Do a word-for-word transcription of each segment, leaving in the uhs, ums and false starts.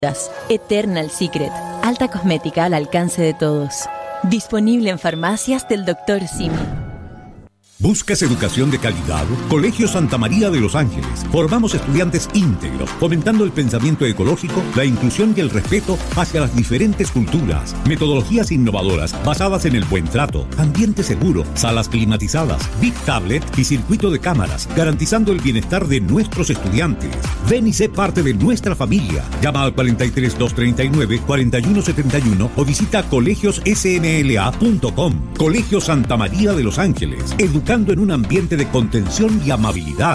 Eternal Secret, alta cosmética al alcance de todos. Disponible en farmacias del doctor Simi. ¿Buscas educación de calidad? Colegio Santa María de los Ángeles. Formamos estudiantes íntegros, fomentando el pensamiento ecológico, la inclusión y el respeto hacia las diferentes culturas. Metodologías innovadoras basadas en el buen trato, ambiente seguro, salas climatizadas, Big Tablet y circuito de cámaras, garantizando el bienestar de nuestros estudiantes. Ven y sé parte de nuestra familia. Llama al cuatro tres, dos tres nueve, cuatro uno siete uno o visita colegios s m l a punto com. Colegio Santa María de los Ángeles. Educando en un ambiente de contención y amabilidad.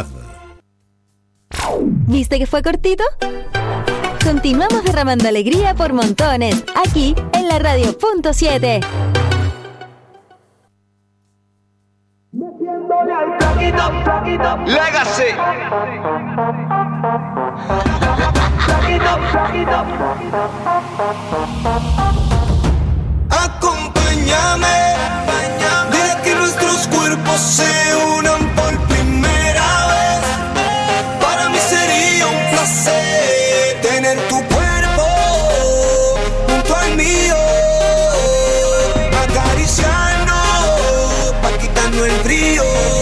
¿Viste que fue cortito? Continuamos derramando alegría por montones, aquí en la Radio Punto siete. Legacy. Acompáñame, de que nuestros cuerpos se unan por primera vez. Para mí sería un placer tener tu cuerpo junto al mío, acariciarnos pa' quitarnos el frío,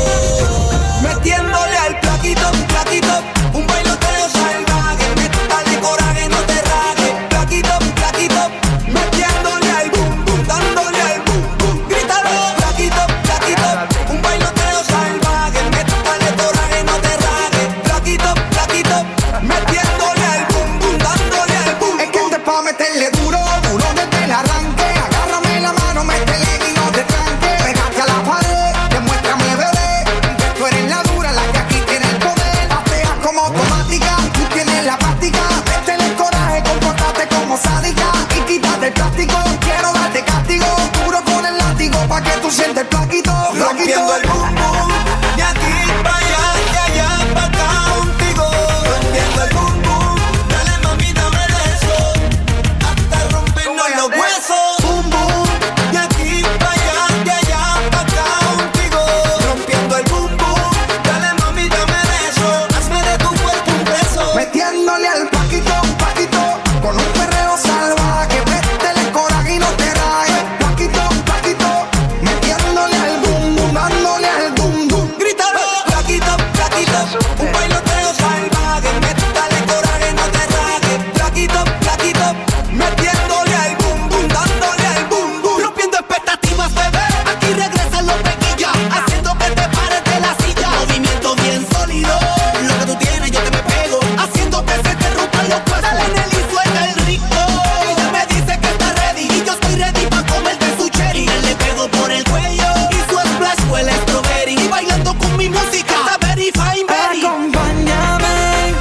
metiéndole al plaquito, plaquito, un bailoteo salvaje, métale coraje, no te rajes, plaquito, plaquito, metiéndole al boom boom, dándole al boom boom, grítalo, plaquito, plaquito, un bailoteo salvaje, métale coraje, no te rajes, plaquito, plaquito, metiéndole al boom boom, dándole al boom boom. Es que este pa' meterle duro, duro desde el arranque, agárrame la mano, métele y no te tranque, pégate a la pared, demuéstrame bebé, que tú eres la dura, la que aquí tiene el poder, patea como automática, tú tienes la práctica, métele el coraje, compórtate como sádica, y quítate el plástico, quiero darte castigo, duro con el látigo, pa' que tú sientes el plaquito, rompiendo el boom boom, de aquí pa' allá, de allá pa' acá contigo, rompiendo el boom boom, dale mami, dame de eso, hasta rompernos los huesos, boom boom, de aquí pa' allá, de allá pa' acá contigo, rompiendo el boom boom, dale mami, dame de eso, hazme de tu cuerpo un beso, metiéndole al paquito, paquito, con un perreo salvaje, métele coraje y no te rajes, paquito, paquito, metiéndole al boom boom, dándole al boom boom, grítalo, plaquito, plaquito, un bailoteo salvaje, métale coraje, no te rajes, plaquito, plaquito, metiéndole al boom boom, dándole al boom boom, rompiendo expectativas, bebé, aquí regresan los pequillas, haciendo que te pares de la silla, movimiento bien sólido, lo que tú tienes yo te me pego, haciendo que se te rompan los cuernos, dale Nelly, suelta el rico, ella me dice que está ready, y yo estoy ready pa' comerte su cherry, y él le pego por el cuello, y su splash huele a strawberry, y bailando con mi música, está very fine, very. Acompáñame,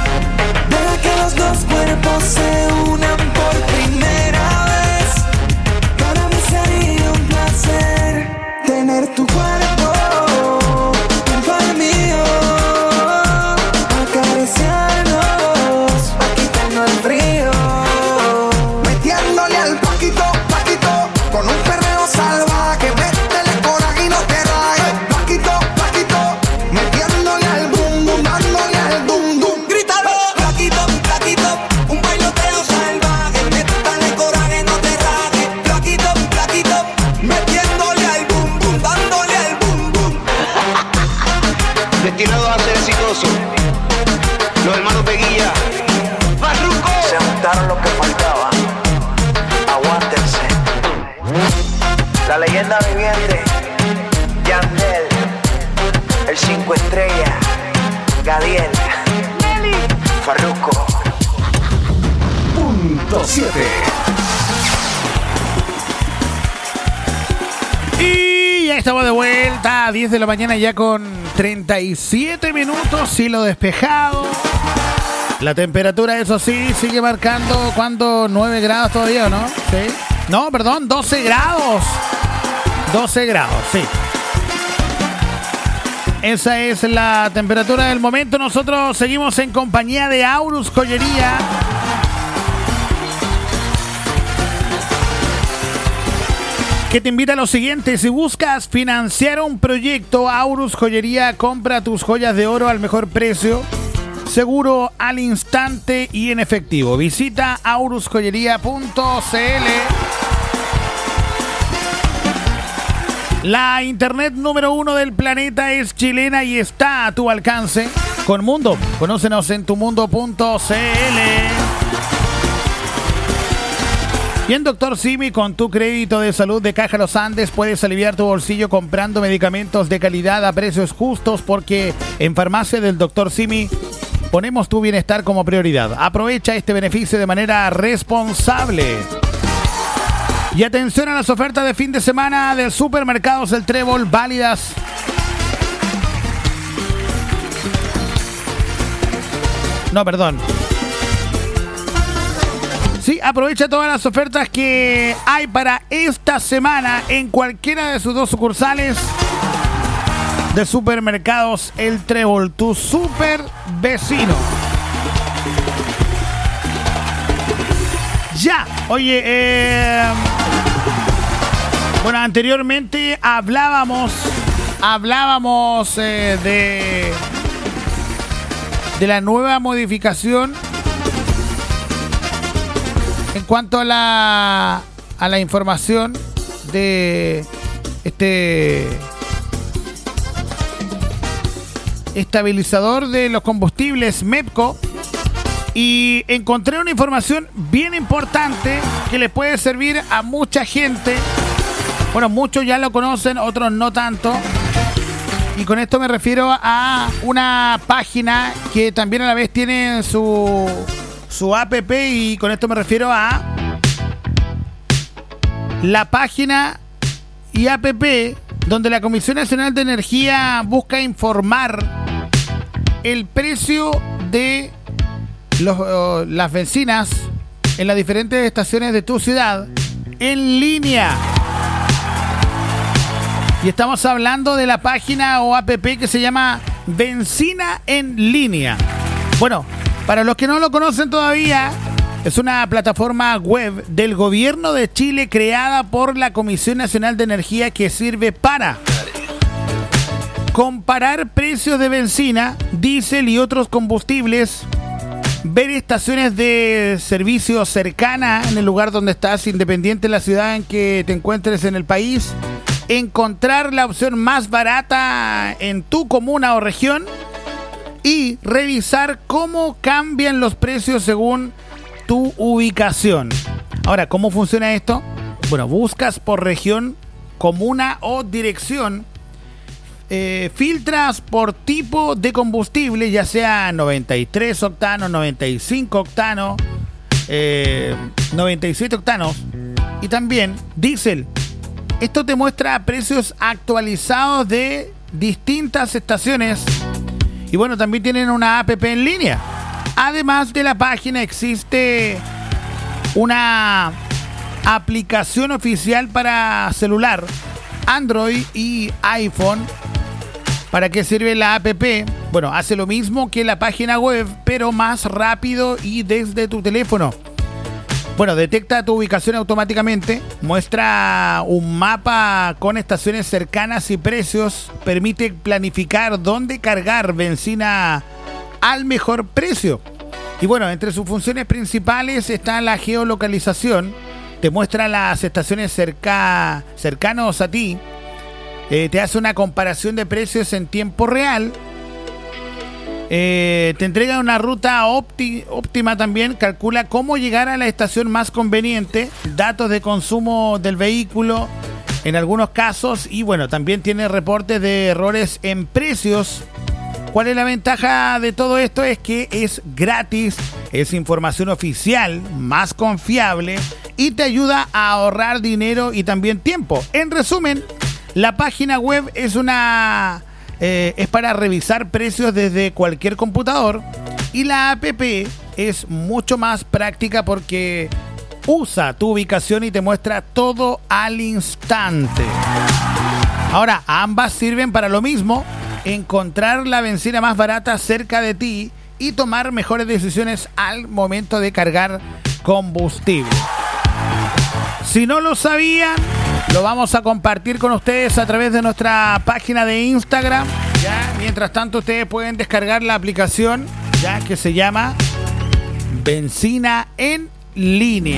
deja que los dos cuerpos se unan por primera vez, para mí sería un placer tener tu cuerpo junto al mío, acariciarnos, pa' quitarnos el frío, metiéndole al paquito, paquito, con un perreo salvaje, métele coraje y no te rajes, paquito, paquito, metiéndole al boom boom, dándole al boom boom, grítalo, plaquito, plaquito, un bailoteo salvaje, métale coraje, no te rajes, plaquito, plaquito, metiéndole al boom boom, dándole al boom boom. Destinados a ser exitosos, los hermanos Peguilla, Farruko, se juntaron los que faltaban, aguántense, la leyenda viviente, Yandel, el cinco estrellas, Gadiel, Nelly, Farruko. Punto siete. Y ya estamos de vuelta a diez de la mañana ya con treinta y siete minutos, cielo despejado. La temperatura, eso sí, sigue marcando, ¿cuánto? nueve grados todavía, ¿no? Sí. No, perdón, doce grados. doce grados, sí. Esa es la temperatura del momento. Nosotros seguimos en compañía de Aurus Joyería. Que te invita a lo siguiente: si buscas financiar un proyecto, Aurus Joyería compra tus joyas de oro al mejor precio seguro al instante y en efectivo. Visita aurus joyería punto c l. La internet número uno del planeta es chilena y está a tu alcance con Mundo. Conócenos en tumundo punto c l. Y en Doctor Simi, con tu crédito de salud de Caja Los Andes, puedes aliviar tu bolsillo comprando medicamentos de calidad a precios justos, porque en Farmacia del Doctor Simi ponemos tu bienestar como prioridad. Aprovecha este beneficio de manera responsable. Y atención a las ofertas de fin de semana del Supermercados El Trébol, válidas No, perdón. Sí, aprovecha todas las ofertas que hay para esta semana en cualquiera de sus dos sucursales de Supermercados El Trébol, tu super vecino. Ya, oye, eh, bueno, anteriormente hablábamos, hablábamos eh, de, de la nueva modificación en cuanto a la a la información de este estabilizador de los combustibles MEPCO, y encontré una información bien importante que le puede servir a mucha gente. Bueno, muchos ya lo conocen, otros no tanto. Y con esto me refiero a una página que también a la vez tiene su su app, y con esto me refiero a la página y app donde la Comisión Nacional de Energía busca informar el precio de los, uh, las bencinas en las diferentes estaciones de tu ciudad en línea. Y estamos hablando de la página o app que se llama Bencina en Línea. Bueno, para los que no lo conocen todavía, es una plataforma web del gobierno de Chile creada por la Comisión Nacional de Energía que sirve para comparar precios de bencina, diésel y otros combustibles, ver estaciones de servicio cercana en el lugar donde estás, independiente de la ciudad en que te encuentres en el país, encontrar la opción más barata en tu comuna o región y revisar cómo cambian los precios según tu ubicación. Ahora, ¿cómo funciona esto? Bueno, buscas por región, comuna o dirección, eh, filtras por tipo de combustible, ya sea noventa y tres octanos, noventa y cinco octanos, eh, noventa y siete octanos y también diésel. Esto te muestra precios actualizados de distintas estaciones. Y bueno, también tienen una app en línea. Además de la página, existe una aplicación oficial para celular, Android y iPhone. ¿Para qué sirve la app? Bueno, hace lo mismo que la página web, pero más rápido y desde tu teléfono. Bueno, detecta tu ubicación automáticamente, muestra un mapa con estaciones cercanas y precios, permite planificar dónde cargar bencina al mejor precio. Y bueno, entre sus funciones principales está la geolocalización, te muestra las estaciones cerca, cercanos a ti, eh, te hace una comparación de precios en tiempo real, Eh, te entrega una ruta ópti- óptima también, calcula cómo llegar a la estación más conveniente, datos de consumo del vehículo en algunos casos, y bueno, también tiene reportes de errores en precios. ¿Cuál es la ventaja de todo esto? Es que es gratis, es información oficial, más confiable y te ayuda a ahorrar dinero y también tiempo. En resumen, la página web es una... Eh, es para revisar precios desde cualquier computador, y la app es mucho más práctica porque usa tu ubicación y te muestra todo al instante. Ahora, ambas sirven para lo mismo: encontrar la bencina más barata cerca de ti y tomar mejores decisiones al momento de cargar combustible. Si no lo sabían, lo vamos a compartir con ustedes a través de nuestra página de Instagram. ¿Ya? Mientras tanto, ustedes pueden descargar la aplicación, ya que se llama Benzina en Línea.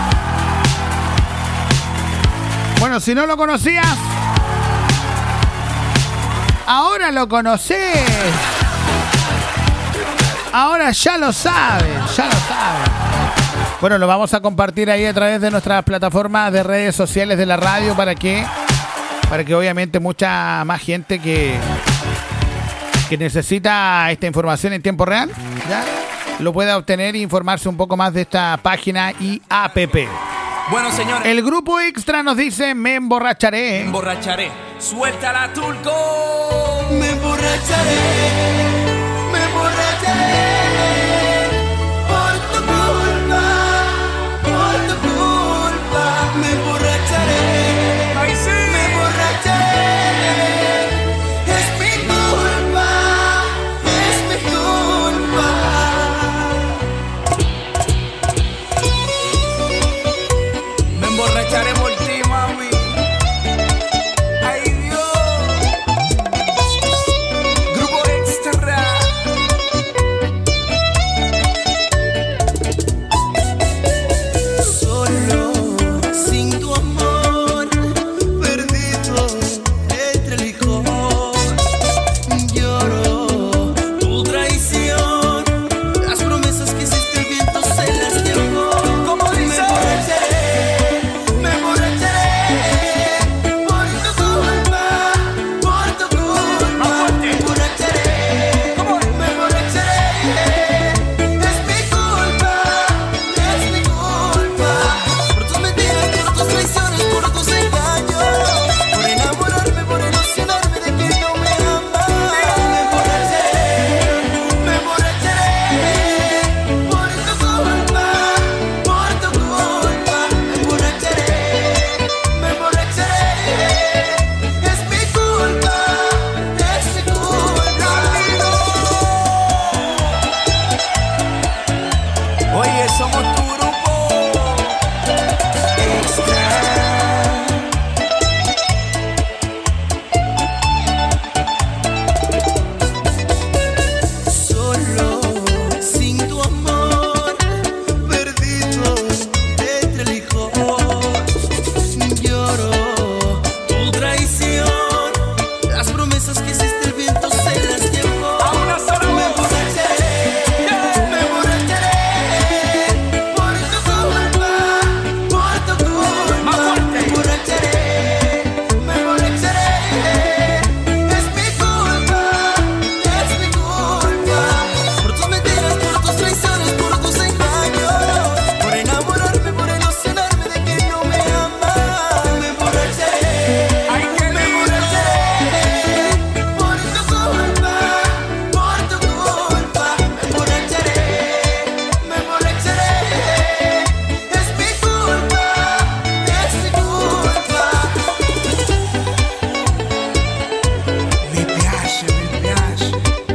Bueno, si no lo conocías, ahora lo conoces. Ahora ya lo sabes, ya lo sabes. Bueno, lo vamos a compartir ahí a través de nuestras plataformas de redes sociales de la radio para que, para que obviamente mucha más gente que, que necesita esta información en tiempo real, ¿ya?, lo pueda obtener e informarse un poco más de esta página y app. Bueno, señores. El grupo Extra nos dice: me emborracharé. Me emborracharé. Suéltala, Turco. Me emborracharé, me emborracharé. Por tu culpa, por tu culpa. Me emborracharé. ¡Ay, sí! Me emborracharé. Es mi culpa, es mi culpa. Me emborracharé por ti, mami. Ay, Dios. Grupo Extra. Solo, sin tu amor, perdido entre licor. Lloro tu traición, las promesas que hiciste el viento se las llevó. ¿Cómo dice? Me emborracharé, me emborracharé. Por tu culpa, por tu culpa. Más fuerte. Me emborracharé, ¿Cómo es? me emborracharé. Es mi culpa, es mi culpa. Por tus mentiras, por tus traiciones, por tus engaños. Por enamorarme, por ilusionarme de que no me amas. Me emborracharé, me emborracharé. Por tu culpa, por tu culpa. Me emborracharé, me emborracharé. Es mi culpa, es mi culpa. Oye, somos tu grupo Extra. Solo, sin tu amor, perdido entre licor. Lloro tu traición, las promesas que hiciste el viento se las llevó. A una sola Me voz. emborracharé, me emborracharé. Por tu culpa, por tu culpa. Más fuerte. Me emborracharé, me emborracharé. Es mi culpa, es mi culpa. Por tus mentiras, por tus traiciones, por tus engaños. Por enamorarme, por ilusionarme de que no me amas. Me emborracharé, Ay, qué me lindo. emborracharé. Por tu culpa, por tu culpa. Me emborracharé, me emborracharé. Es mi culpa, es mi culpa. Mi piace, mi piace.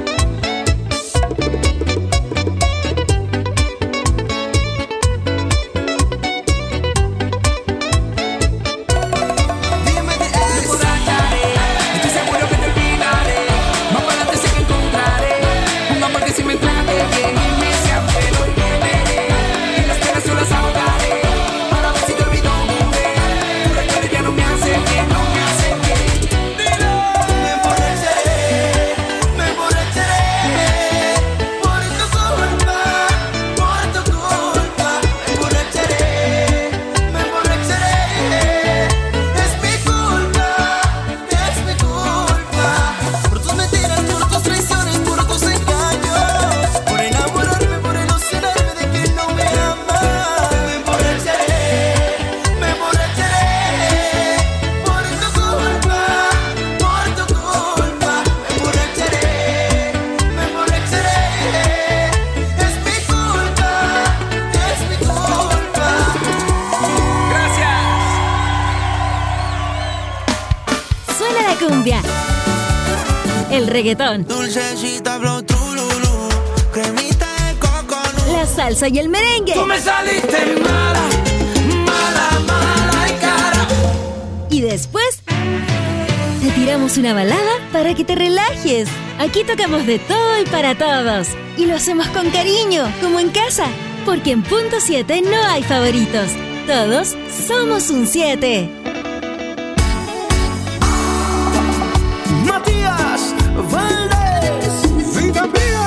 Dime de Me eso. emborracharé. Estoy seguro que te olvidaré. Más para adelante sé que encontraré un amor que si me trate bien y me sea fiel hoy beberé. Y las penas yo las ahogaré. Para ver si te olvido, mujer. Tu recuerdo ya no me hace bien, no me hace bien. Dilo. Me emborracharé, me emborracharé. Por tu culpa, por tu culpa. Me emborracharé, me emborracharé. Es mi culpa, es mi culpa. Por tus mentiras, por tus traiciones, por tus engaños. Por enamorarme, por ilusionarme de que no me amas. Me emborracharé, me emborracharé. Por tu culpa, por tu culpa. Me emborracharé, me emborracharé. Es mi culpa, es mi culpa. Gracias. Suena la cumbia, el reggaetón, Dulcecita, flow, trululú, cremita de coconut. la salsa y el merengue. Tú me saliste mala, mala, mala y cara. Y después te tiramos una balada para que te relajes. Aquí tocamos de todo y para todos. Y lo hacemos con cariño, como en casa. Porque en Punto siete no hay favoritos. Todos somos un siete. Matías Valdés, vida mía.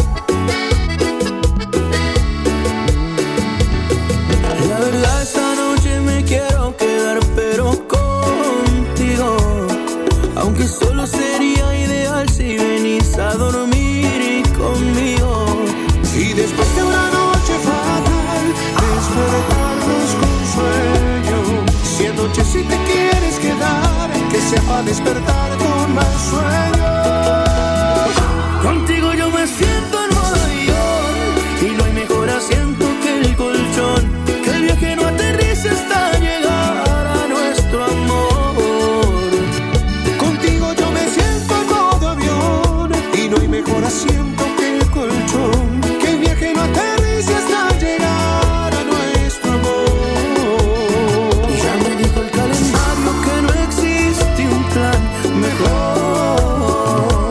La verdad esta noche me quiero quedar, pero contigo. Aunque solo sería ideal si venís a dormir conmigo. Y después de una noche fatal, despertarnos con sueño. Si anoche si te quieres quedar, que sea para despertar con más sueño. Contigo yo me siento en modo avión, y no hay mejor asiento que el colchón. Que el viaje no aterrice hasta llegar a nuestro amor. Contigo yo me siento en modo avión, y no hay mejor asiento que el colchón. Que el viaje no aterrice hasta llegar a nuestro amor. Ya me dijo el calendario que no existe un plan mejor.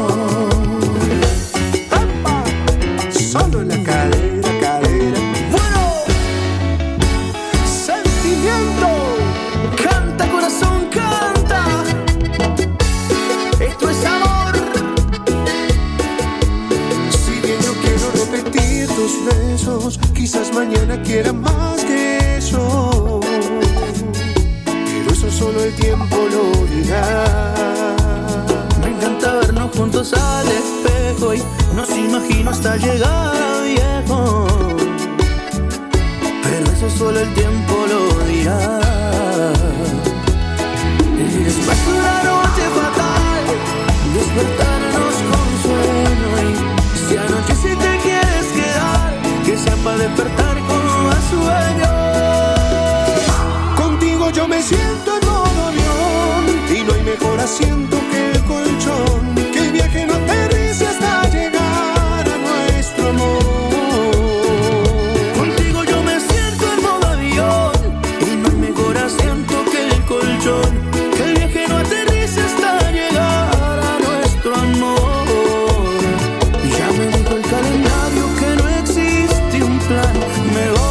¡Epa! Solo en la cadera, cadera. Bueno, sentimiento. Canta corazón, canta. Esto es amor. Si bien yo quiero repetir tus besos, quizás mañana quiera más que eso. Pero eso solo el tiempo lo dirá. Me encanta vernos juntos al espejo y nos imagino hasta llegar a viejo. Pero eso solo el tiempo lo dirá. Y después de una noche fatal, despertarnos con sueño. Y si anoche si te quieres quedar, que sea para despertar con más sueño. Contigo yo me siento en modo avión, y no hay mejor asiento que el colchón. Que el viaje no aterrice hasta llegar a nuestro amor. Contigo yo me siento en modo avión, y no hay mejor asiento que el colchón. Que el viaje no aterrice hasta llegar a nuestro amor. Ya me dijo el calendario que no existe un plan mejor.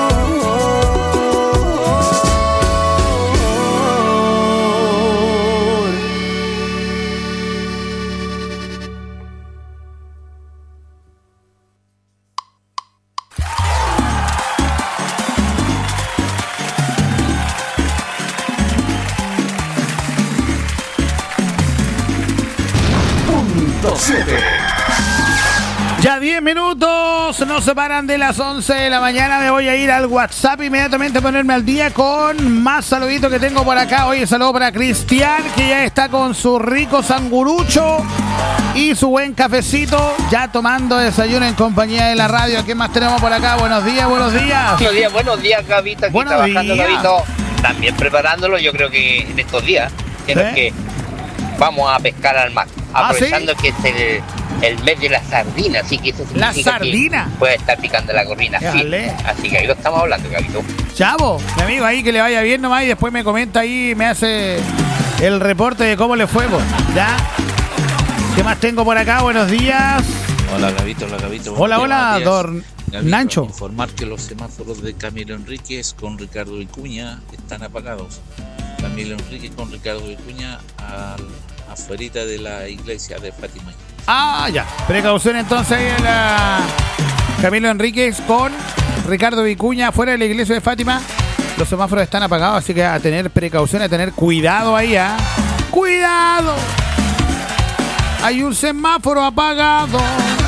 Ya diez minutos nos separan de las once de la mañana. Me voy a ir al WhatsApp inmediatamente a ponerme al día con más saluditos que tengo por acá. Oye, saludo para Cristian, que ya está con su rico sangurucho y su buen cafecito, ya tomando desayuno en compañía de la radio. ¿Qué más tenemos por acá? Buenos días, buenos días. Buenos días, buenos días, Gabito. Aquí Buenos trabajando, días. Gabito. También preparándolo, yo creo que en estos días, en los ¿Eh? que vamos a pescar al mar. ¿Ah, Aprovechando que es el, el mes de la sardina, así que eso ¿La significa sardina? que puede estar picando la corrina. Sí. Déjale. Así que ahí lo estamos hablando, Gabito. Chavo, mi amigo ahí, que le vaya bien nomás y después me comenta ahí, me hace el reporte de cómo le fue, po. ¿Ya? ¿Qué más tengo por acá? Buenos días. Hola, Gabito, hola, Gabito. Hola, Buenos hola, días, don Gabito. Nancho. Informar que los semáforos de Camilo Enríquez con Ricardo Vicuña están apagados. Camilo Enríquez con Ricardo Vicuña al, afuerita de la iglesia de Fátima. Ah, ya. Precaución entonces ahí en la Camilo Enríquez con Ricardo Vicuña fuera de la iglesia de Fátima. Los semáforos están apagados, así que a tener precaución, a tener cuidado ahí, ¿ah? ¡Cuidado! Hay un semáforo apagado.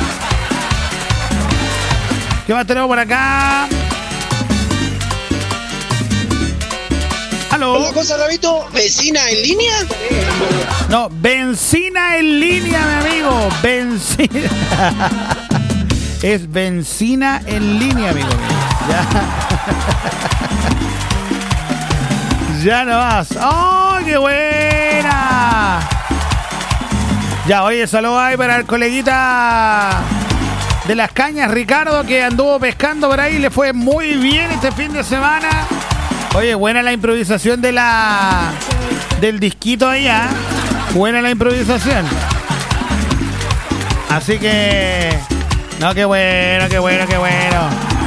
¿Qué más tenemos por acá? ¿Aló? Una cosa, Gabito, ¿vecina en línea? No, benzina en línea, mi amigo. Benzina. Es benzina en línea, amigo mío. Ya. Ya no vas. ¡Oh, qué buena! Ya, oye, saludos ahí para el coleguita de las cañas, Ricardo, que anduvo pescando por ahí. Le fue muy bien este fin de semana. Oye, buena la improvisación de la del disquito ahí, ¿eh? Buena la improvisación. Así que... No, qué bueno, qué bueno, qué bueno.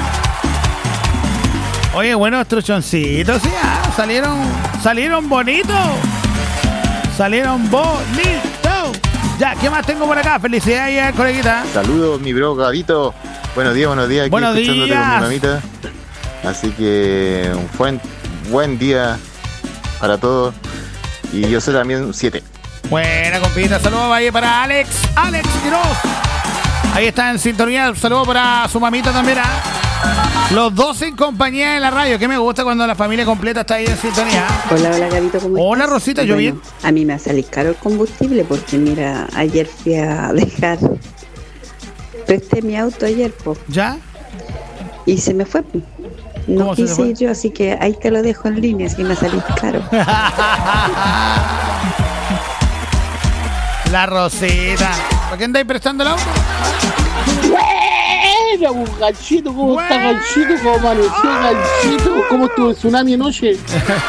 Oye, buenos truchoncitos, sí, ah, salieron, salieron bonitos. Salieron bonitos. Ya, ¿qué más tengo por acá? Felicidades, coleguita. Saludos, mi bro Gabito. Buenos días, buenos días. Aquí buenos escuchándote días. con mi mamita. Así que un buen, buen día para todos. Y yo soy también un siete. Buena, compita. Saludos ahí para Alex. Alex Quiroz. Ahí está en sintonía. Saludos para su mamita también. ¿eh? Los dos en compañía de la radio. Que me gusta cuando la familia completa está ahí en sintonía. Hola, hola, Gabito, ¿cómo estás? Hola, Rosita, ¿yo bueno, bien? A mí me va a salir caro el combustible porque, mira, ayer fui a dejar... Presté mi auto ayer, po. ¿Ya? Y se me fue, po. No quise ir yo, así que ahí te lo dejo en línea, así que me va a salir caro. La Rosita. ¿Para qué andáis prestando el auto? Buena, Ganchito, ¿cómo está Ganchito? ¿Cómo amaneció Ganchito? ¿Cómo estuvo el tsunami anoche?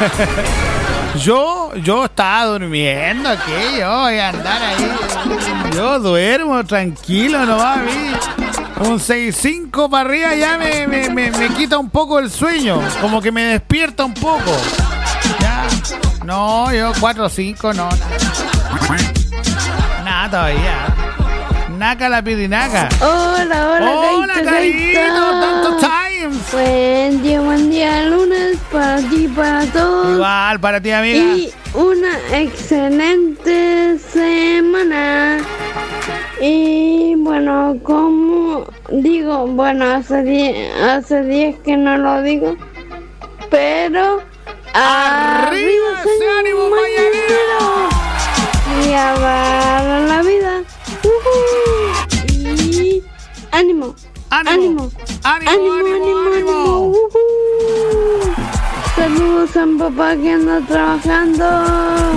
Yo, yo estaba durmiendo aquí, yo voy a andar ahí. Yo duermo tranquilo, no va a mí. Un seis cinco para arriba ya me, me, me, me quita un poco el sueño. Como que me despierta un poco. Ya. No, yo cuatro cinco no. Nada, nada todavía. Naca la pirinaca. Hola, hola, hola, Carito, tanto times. Buen día, buen día, lunes para ti, para todos. Igual, para ti, amiga. Y una excelente semana. Y bueno, como digo, bueno, hace días hace días que no lo digo, pero arriba ese ánimo mañanero y agarra la vida. Uh-huh. Y ánimo, ánimo, ánimo, ánimo, ánimo, ánimo, ánimo, ánimo. Uh-huh. Saludos a mi papá que anda trabajando.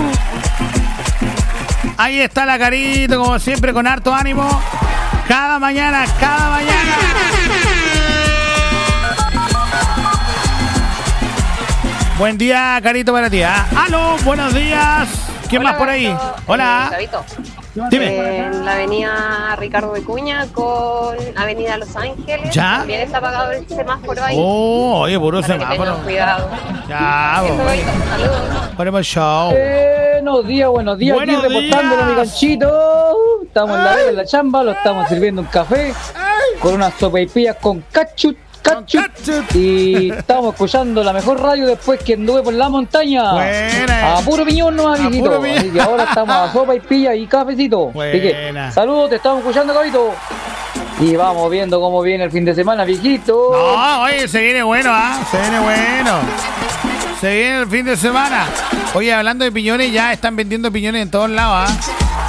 Ahí está la Carito, como siempre, con harto ánimo. Cada mañana, cada mañana. Buen día, Carito, para ti. ¿eh? ¡Aló! Buenos días. ¿Quién Hola, más por ahí? Gabito. Hola. Eh, Gabito. Dime. En la avenida Ricardo Vicuña con avenida Los Ángeles. ¿Ya? También está apagado el semáforo ahí. Oh, oye, puro Para que semáforo. tengan cuidado. Ya, Eso, bo. Gabito. Saludos. Ponemos show. Buenos días, buenos días. Buenos Aquí reportándolo, mi Ganchito. Estamos en la vela, en la chamba, lo estamos sirviendo un café con unas sopaipillas con ketchup. Ketchup. Y estamos escuchando la mejor radio después que anduve por la montaña. Buena. A puro piñón no, amiguito. puro piñón. Así que ahora estamos a sopa y pilla y cafecito. Así que, Buena. saludos, te estamos escuchando, Gabito. Y vamos viendo cómo viene el fin de semana, viejito. No, oye, se viene bueno, ¿ah? Se viene bueno. Se viene el fin de semana. Oye, hablando de piñones, ya están vendiendo piñones en todos lados, ¿ah?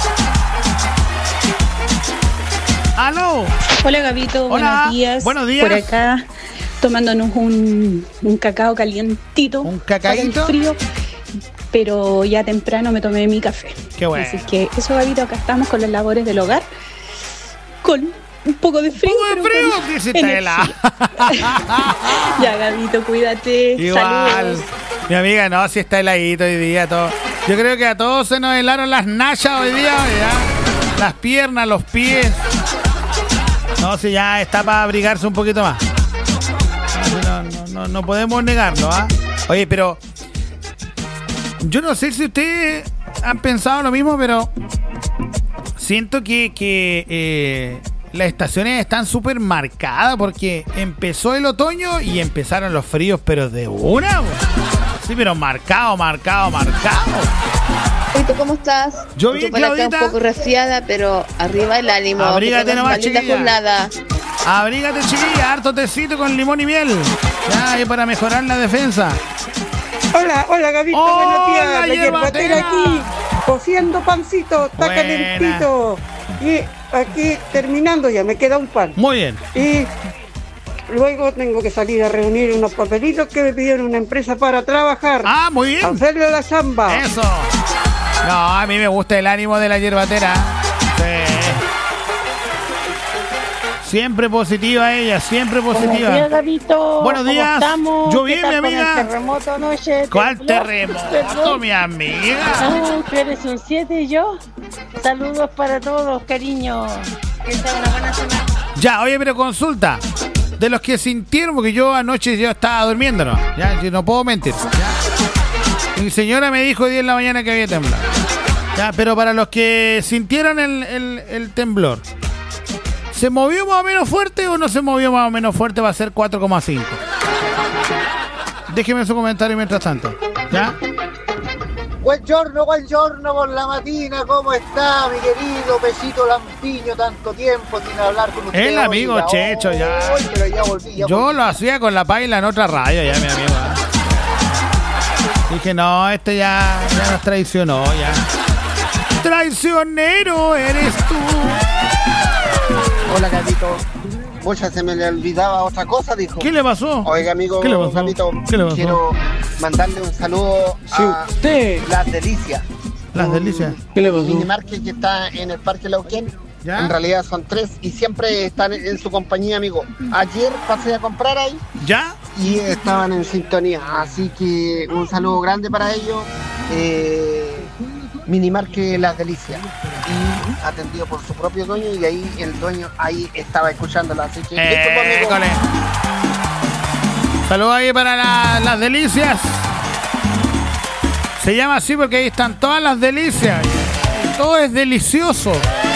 ¡Aló! Hola, Gabito, Hola. buenos días. Buenos días. Por acá, tomándonos un, un cacao calientito. ¿Un cacaíto? Para el frío, pero ya temprano me tomé mi café. Qué bueno. Así que eso, Gabito, acá estamos con las labores del hogar. Con un poco de frío. ¿Un poco de pero frío? con ¿Qué se está helado? Ya, Gabito, cuídate. Igual. Saludos. Mi amiga, no, si está heladito hoy día todo. Yo creo que a todos se nos helaron las nachas hoy día, ¿ya? Las piernas, los pies. No, si ya está para abrigarse un poquito más. No, no, no, no podemos negarlo, ¿ah? Oye, pero yo no sé si ustedes han pensado lo mismo, pero siento que, que eh, las estaciones están súper marcadas porque empezó el otoño y empezaron los fríos, pero de una, bo. Sí, pero marcado, marcado, marcado. ¿Cómo estás? Yo bien, por acá Claudita. un poco resfriada, pero arriba el ánimo. Abrígate que tengas nomás, maldita chiquilla. jornada. Abrígate, chiquilla, harto tecito con limón y miel. Ya, y para mejorar la defensa. Hola, hola, Gabito, Hola, buenos días. La hierbatera. hierbatera aquí, cociendo pancito, está Buena. calentito. Y aquí terminando ya, me queda un pan. Muy bien. Y luego tengo que salir a reunir unos papelitos que me pidieron una empresa para trabajar. Ah, muy bien. Hacerle la chamba. Eso. No, a mí me gusta el ánimo de la hierbatera. Sí. Siempre positiva ella, siempre positiva. Buenos días, Gabito. Buenos días. ¿Cómo estamos? Yo ¿Qué bien, tal mi con amiga. el terremoto anoche? ¿Cuál ¿Tembló? terremoto, ¿Tembló? mi amiga? Ay, tú eres un siete y yo. Saludos para todos, cariño. Que sea una buena semana. Ya, oye, pero consulta. De los que sintieron, porque yo anoche yo estaba durmiendo, ¿no? Ya, yo no puedo mentir. ¿Ya? Mi señora me dijo diez de la mañana que había temblado. Ya, pero para los que sintieron el, el, el temblor, ¿se movió más o menos fuerte o no se movió más o menos fuerte? Va a ser cuatro coma cinco. Déjeme su comentario mientras tanto. ¿Ya? Buen giorno, buen giorno por la matina, ¿cómo está mi querido Pesito Lampiño? Tanto tiempo sin hablar con usted. El amigo oiga, Checho, oh, ya. oh, pero ya volví, ya Yo volví. lo hacía con la paila en otra radio, ya, mi amigo. Dije, no, este ya, ya nos traicionó, ya. Traicionero eres tú. Hola, Gatito. Pucha, se me le olvidaba otra cosa, dijo. ¿Qué le pasó? Oiga, amigo, ¿Qué le pasó? Gatito, ¿Qué le pasó? quiero mandarle un saludo a usted. Las Delicias. Las Delicias. ¿Qué le pasó? Minimarket que está en el Parque Lauquén. ¿Ya? En realidad son tres y siempre están en su compañía, amigo. Ayer pasé a comprar ahí. ¿Ya? Y estaban en sintonía. Así que un saludo grande para ellos. Eh, Minimarket Las Delicias. Y atendido por su propio dueño. Y ahí el dueño ahí estaba escuchándola. Así que listo, pues, amigo. École. Saludos ahí para la- las delicias. Se llama así porque ahí están todas las delicias. Todo es delicioso.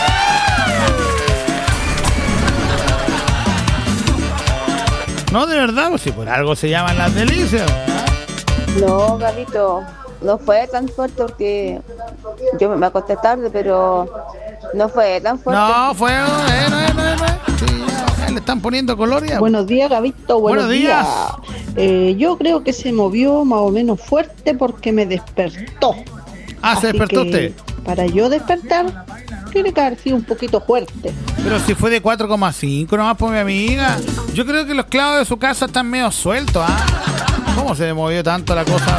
No, de verdad, pues si por algo se llaman las delicias. No, Gabito, no fue tan fuerte porque yo me acosté tarde, pero no fue tan fuerte. No, fue... Eh, no, eh, no, eh, no, eh. Sí, ya, le están poniendo color ya. Buenos días, Gabito. Buenos, Buenos días. días. Eh, yo creo que se movió más o menos fuerte porque me despertó. Ah, ¿se Así despertó que, usted? Para yo despertar, tiene que haber sido un poquito fuerte. Pero si fue de cuatro coma cinco nomás por mi amiga. Yo creo que los clavos de su casa están medio sueltos, ¿ah? ¿Cómo se movió tanto la cosa?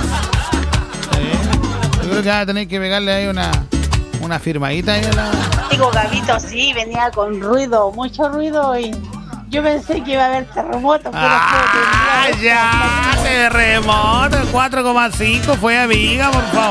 Sí. Yo creo que va a tener que pegarle ahí una, una firmadita ahí a la... Digo, Gabito, sí, venía con ruido, mucho ruido y yo pensé que iba a haber terremoto. Pero ¡Ah, ya! Terremoto, cuatro coma cinco fue amiga, por favor.